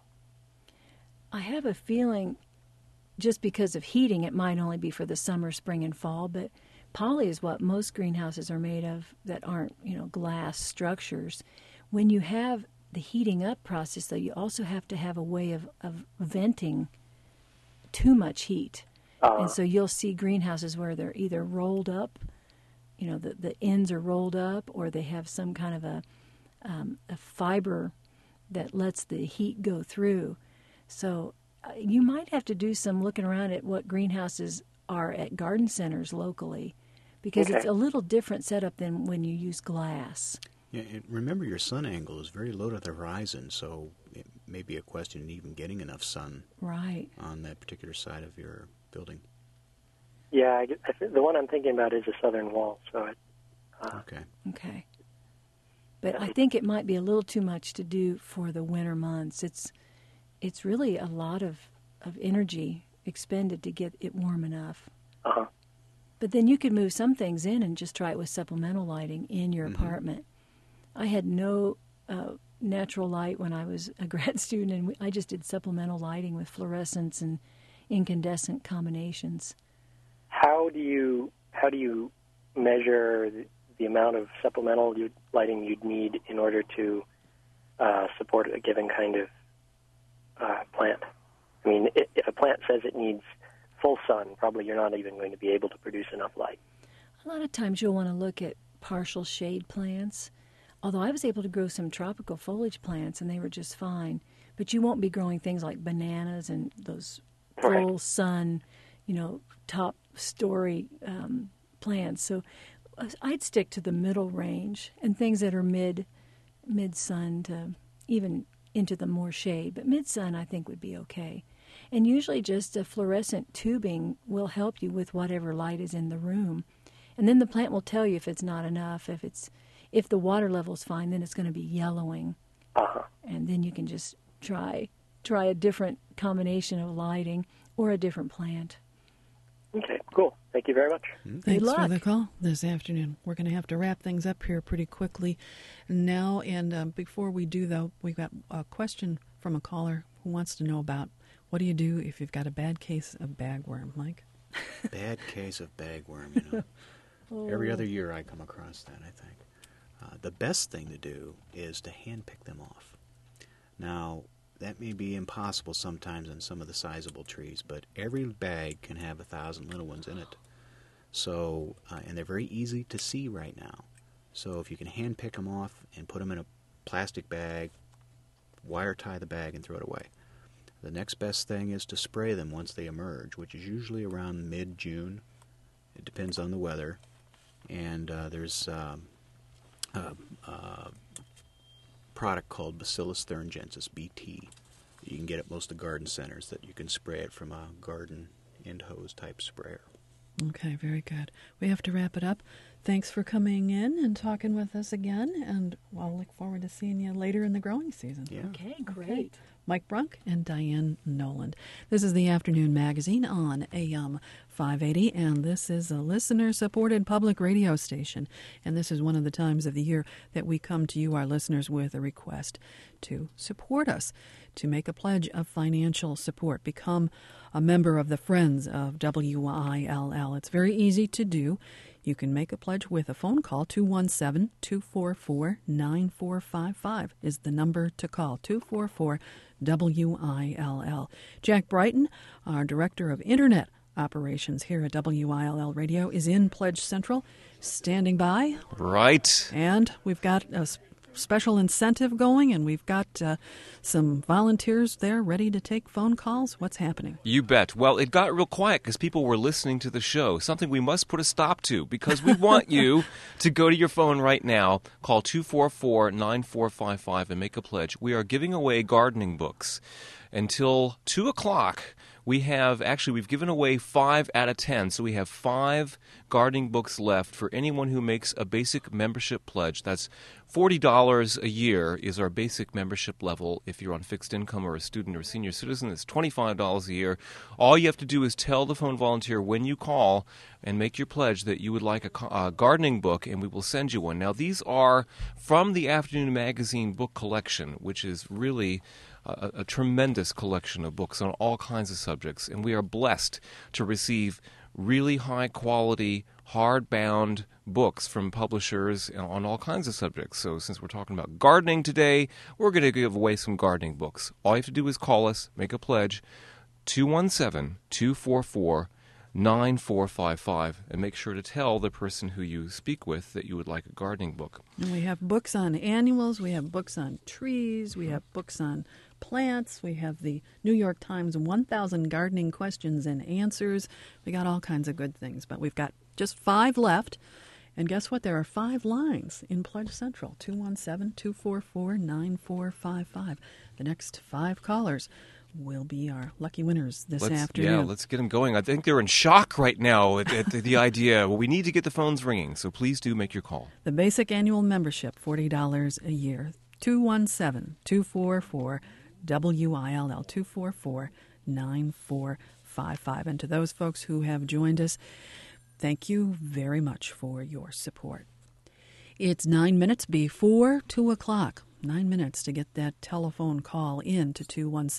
[SPEAKER 4] I have a feeling just because of heating, it might only be for the summer, spring, and fall, but poly is what most greenhouses are made of that aren't, glass structures. When you have the heating up process, though, you also have to have a way of venting too much heat. And so you'll see greenhouses where they're either rolled up, the ends are rolled up, or they have some kind of a fiber that lets the heat go through. So you might have to do some looking around at what greenhouses are at garden centers locally, because It's a little different setup than when you use glass.
[SPEAKER 5] Yeah, and remember your sun angle is very low to the horizon, so it may be a question of even getting enough sun on that particular side of your building.
[SPEAKER 12] Yeah, the one I'm thinking about is a southern wall. So
[SPEAKER 5] okay.
[SPEAKER 4] But I think it might be a little too much to do for the winter months. It's really a lot of energy expended to get it warm enough.
[SPEAKER 12] Uh-huh.
[SPEAKER 4] But then you could move some things in and just try it with supplemental lighting in your apartment. I had no natural light when I was a grad student, and I just did supplemental lighting with fluorescents and incandescent combinations.
[SPEAKER 12] How do you measure the amount of supplemental lighting you'd need in order to support a given kind of plant? I mean, if a plant says it needs full sun, probably you're not even going to be able to produce enough light.
[SPEAKER 4] A lot of times you'll want to look at partial shade plants, although I was able to grow some tropical foliage plants, and they were just fine. But you won't be growing things like bananas and those full sun, top story plants. So I'd stick to the middle range and things that are mid-sun to even into the more shade. But mid-sun, I think, would be okay. And usually just a fluorescent tubing will help you with whatever light is in the room. And then the plant will tell you if it's not enough. If the water level's fine, then it's going to be yellowing.
[SPEAKER 12] Uh-huh.
[SPEAKER 4] And then you can just try a different combination of lighting or a different plant.
[SPEAKER 12] Okay, cool. Thank you very much.
[SPEAKER 2] Thanks
[SPEAKER 4] luck.
[SPEAKER 2] for the call this afternoon. We're going to have to wrap things up here pretty quickly now. And before we do, though, we've got a question from a caller who wants to know about what do you do if you've got a bad case of bagworm, Mike?
[SPEAKER 5] Bad case of bagworm, Every other year I come across that, I think. The best thing to do is to hand-pick them off. Now, that may be impossible sometimes on some of the sizable trees, but every bag can have 1,000 little ones in it. So, and they're very easy to see right now. So if you can hand-pick them off and put them in a plastic bag, wire tie the bag and throw it away. The next best thing is to spray them once they emerge, which is usually around mid-June. It depends on the weather. And there's a product called Bacillus thuringiensis, BT. You can get at most of the garden centers that you can spray it from a garden end hose type sprayer.
[SPEAKER 2] Okay, very good. We have to wrap it up. Thanks for coming in and talking with us again, and I'll look forward to seeing you later in the growing season.
[SPEAKER 5] Yeah.
[SPEAKER 4] Okay, great.
[SPEAKER 2] Mike Brunk and Diane Noland. This is the Afternoon Magazine on AM 580, and this is a listener-supported public radio station. And this is one of the times of the year that we come to you, our listeners, with a request to support us, to make a pledge of financial support. Become a member of the Friends of WILL. It's very easy to do. You can make a pledge with a phone call. 217-244-9455 is the number to call. 244-WILL. Jack Brighton, our Director of Internet Operations here at WILL Radio, is in Pledge Central, standing by.
[SPEAKER 3] Right.
[SPEAKER 2] And we've got a special incentive going, and we've got some volunteers there ready to take phone calls. What's happening?
[SPEAKER 3] You bet. Well, it got real quiet because people were listening to the show, something we must put a stop to because we want you to go to your phone right now, call 244-9455 and make a pledge. We are giving away gardening books until 2 o'clock. We've given away 5 out of 10, so we have 5 gardening books left for anyone who makes a basic membership pledge. That's $40 a year is our basic membership level. If you're on fixed income or a student or senior citizen, it's $25 a year. All you have to do is tell the phone volunteer when you call and make your pledge that you would like a gardening book, and we will send you one. Now, these are from the Afternoon Magazine book collection, which is really a tremendous collection of books on all kinds of subjects, and we are blessed to receive really high-quality, hardbound books from publishers on all kinds of subjects. So since we're talking about gardening today, we're going to give away some gardening books. All you have to do is call us, make a pledge, 217-244-9455, and make sure to tell the person who you speak with that you would like a gardening book.
[SPEAKER 2] And we have books on annuals, we have books on trees, we have books on plants, we have the New York Times 1,000 Gardening Questions and Answers. We got all kinds of good things, but we've got just 5 left. And guess what? There are 5 lines in Pledge Central, 217-244-9455. The next 5 callers will be our lucky winners this
[SPEAKER 3] Yeah,
[SPEAKER 2] afternoon.
[SPEAKER 3] let's get them going. I think they're in shock right now at the idea. Well, we need to get the phones ringing, so please do make your call.
[SPEAKER 2] The basic annual membership, $40 a year. 217-244-WILL, 244-9455. And to those folks who have joined us, thank you very much for your support. It's 9 minutes before 2 o'clock. 9 minutes to get that telephone call in to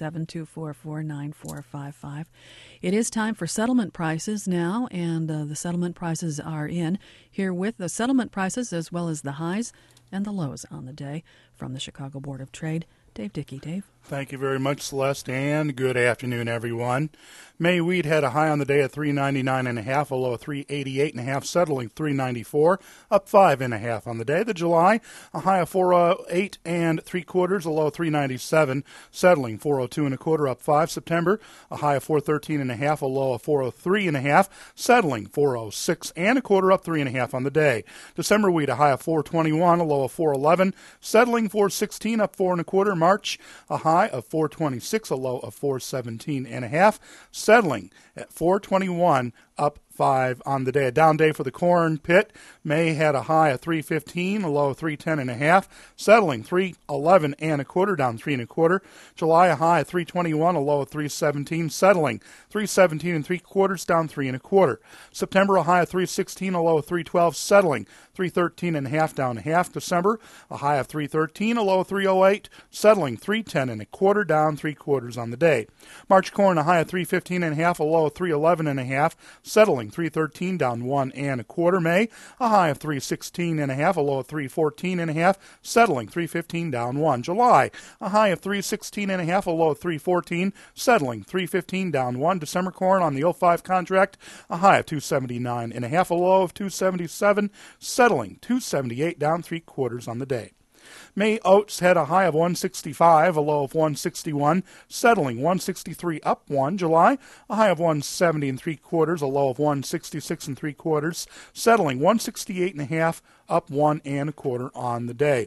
[SPEAKER 2] 217-244-9455. It is time for settlement prices now, and the settlement prices are in. Here with the settlement prices as well as the highs and the lows on the day from the Chicago Board of Trade. Dave Dickey. Dave.
[SPEAKER 13] Thank you very much, Celeste, and good afternoon, everyone. May wheat had a high on the day at $3.99.5, a low of $3.88.5, settling $3.94, up 5.5 on the day. The July, a high of $4.08 3/4, a low of $3.97, settling $4.02 1/4, up 5. September, a high of $4.13.5, a low of $4.03.5, settling $4.06 1/4, up 3.5 on the day. December wheat, a high of $4.21, a low of $4.11, settling $4.16, up 4 1/4. March, a high of $4.26, a low of $4.17.5, settling at $4.21, up 5 on the day. A down day for the corn pit. May had a high of $3.15, a low of $3.10.5, settling $3.11 1/4, down 3 1/4. July, a high of $3.21, a low of $3.17, settling $3.17 3/4, down 3 1/4. September, a high of $3.16, a low of $3.12, settling $3.13.5, down 1/2. December, a high of $3.13, a low of $3.08, settling $3.10 1/4, down 3/4 on the day. March corn, a high of $3.15.5, a low of $3.11.5, settling $3.13, down 1 1/4. May, a high of $3.16.5, a low of $3.14.5, settling $3.15, down 1. July, a high of $3.16.5, a low of $3.14, settling $3.15, down 1. December corn on the 05 contract, a high of $2.79.5, a low of $2.77, settling $2.78, down 3/4 on the day. May oats had a high of $1.65, a low of $1.61, settling $1.63, up 1. July, a high of $1.70 3/4, a low of $1.66 3/4, settling $1.68.5, up 1 1/4 on the day.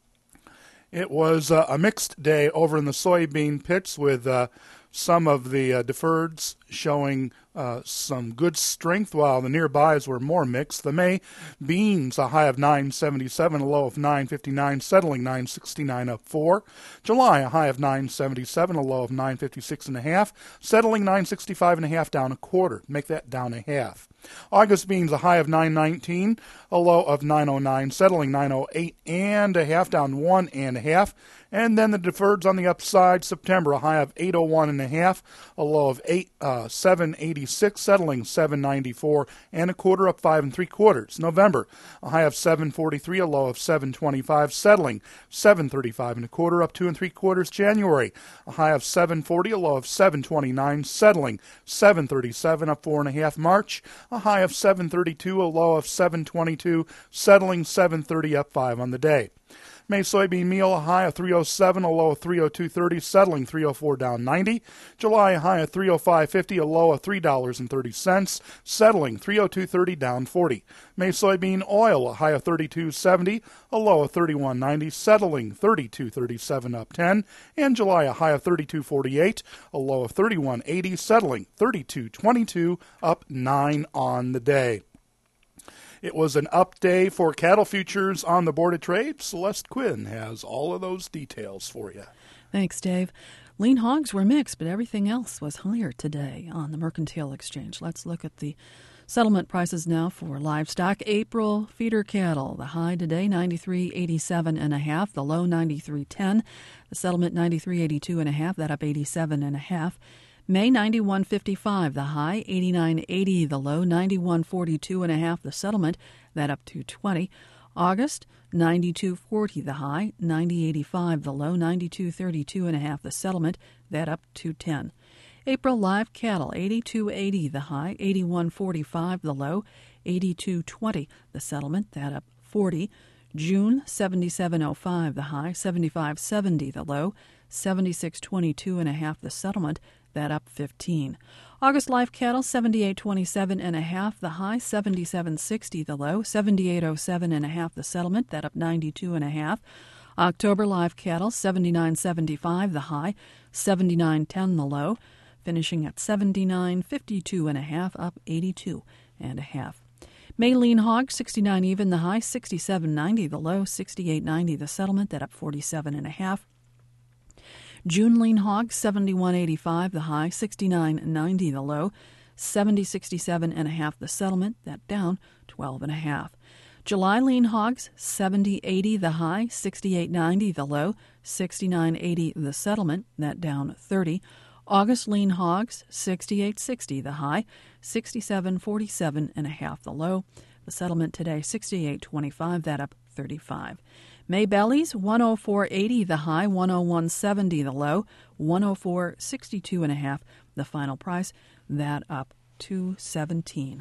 [SPEAKER 13] It was a mixed day over in the soybean pits with some of the deferreds showing some good strength, while the nearbys were more mixed. The May beans, a high of $9.77, a low of $9.59, settling $9.69, up 4. July, a high of $9.77, a low of $9.56.5, settling $9.65.5, down 1/4. Make that down 1/2. August beans, a high of $9.19, a low of $9.09, settling $9.08.5, down 1 1/2. And then the deferreds on the upside. September, a high of $8.01.5, a low of $7.86, settling $7.94 1/4, up 5 3/4. November, a high of $7.43, a low of $7.25, settling $7.35 1/4, up 2 3/4. January, a high of $7.40, a low of $7.29, settling $7.37, up 4 1/2. March, a high of $7.32, a low of $7.22, settling $7.30, up 5 on the day. May soybean meal, a high of $3.07, a low of $3.0230, settling $3.04, down 90. July, a high of $3.0550, a low of $3.30, settling $3.0230, down 40. May soybean oil, a high of $32.70, a low of $31.90, settling $32.37, up 10. And July, a high of $32.48, a low of $31.80, settling $32.22, up 9 on the day. It was an up day for cattle futures on the Board of Trade. Celeste Quinn has all of those details for you.
[SPEAKER 2] Thanks, Dave. Lean hogs were mixed, but everything else was higher today on the Mercantile Exchange. Let's look at the settlement prices now for livestock. April feeder cattle, the high today, $93.87.5, the low $93.10, the settlement $93.82.5, that up $87.5. May, $91.55, the high, $89.80, the low, $91.42.5, the settlement, that up to $20. August, $92.40, the high, $90.85, the low, $92.32.5, the settlement, that up to $10. April live cattle, $82.80, the high, $81.45, the low, $82.20, the settlement, that up $40. June, $77.05, the high, $75.70, the low, $76.22.5, the settlement, that up 15. August live cattle, $78.27.5, the high, $77.60, the low, $78.07.5, the settlement, that up 92.5. October live cattle, 79.75 the high, 79.10 the low, finishing at 79.52.5, up 82.5. May lean hog, 69 even the high, 67.90 the low, 68.90 the settlement, that up 47.5. June lean hog, 71.85 the high, 69.90 the low, 70.67.5 the settlement, that down 12.5. July lean hogs, 70.80 the high, 68.90 the low, 69.80 the settlement, that down 30. August lean hogs, 68.60 the high, 67.47.5 the low. The settlement today, 68.25, that up 35. May bellies, 104.80 the high, 101.70 the low, 104.62.5 the final price, that up 217.5.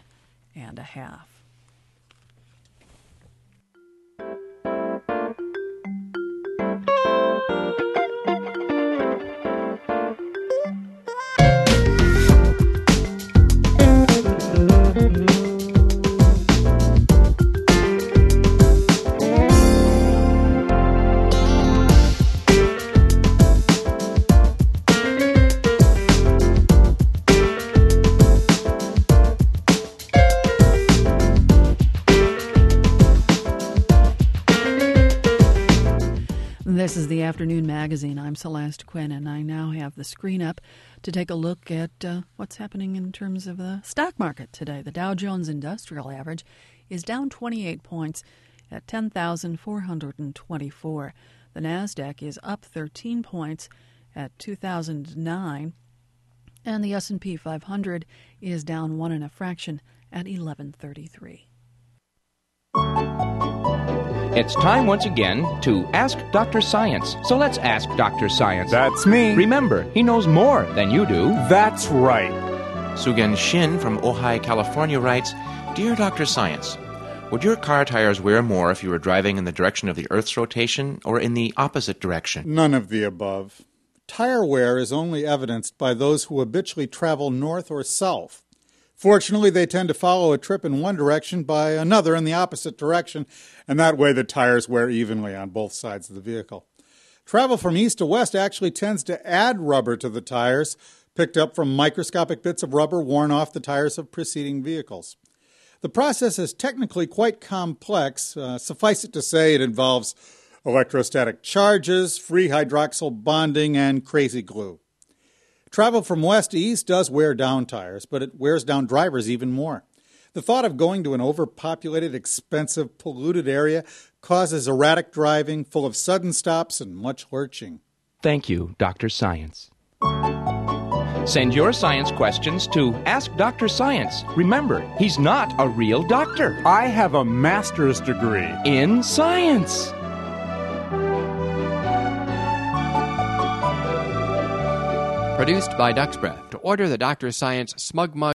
[SPEAKER 2] This is the Afternoon Magazine. I'm Celeste Quinn, and I now have the screen up to take a look at what's happening in terms of the stock market today. The Dow Jones Industrial Average is down 28 points at 10,424. The NASDAQ is up 13 points at 2,009, and the S&P 500 is down 1 and a fraction at 1133.
[SPEAKER 14] It's time once again to Ask Dr. Science. So let's ask Dr. Science.
[SPEAKER 15] That's me.
[SPEAKER 14] Remember, he knows more than you do.
[SPEAKER 15] That's right.
[SPEAKER 3] Sugen Shin from Ojai, California writes, Dear Dr. Science, would your car tires wear more if you were driving in the direction of the Earth's rotation or in the opposite direction?
[SPEAKER 15] None of the above. Tire wear is only evidenced by those who habitually travel north or south. Fortunately, they tend to follow a trip in one direction by another in the opposite direction, and that way the tires wear evenly on both sides of the vehicle. Travel from east to west actually tends to add rubber to the tires, picked up from microscopic bits of rubber worn off the tires of preceding vehicles. The process is technically quite complex. Suffice it to say, it involves electrostatic charges, free hydroxyl bonding, and crazy glue. Travel from west to east does wear down tires, but it wears down drivers even more. The thought of going to an overpopulated, expensive, polluted area causes erratic driving, full of sudden stops and much lurching.
[SPEAKER 14] Thank you, Dr. Science. Send your science questions to Ask Dr. Science. Remember, he's not a real doctor.
[SPEAKER 15] I have a master's degree
[SPEAKER 14] in science.
[SPEAKER 16] Produced by Duck's Breath. To order the Dr. Science Smug Mug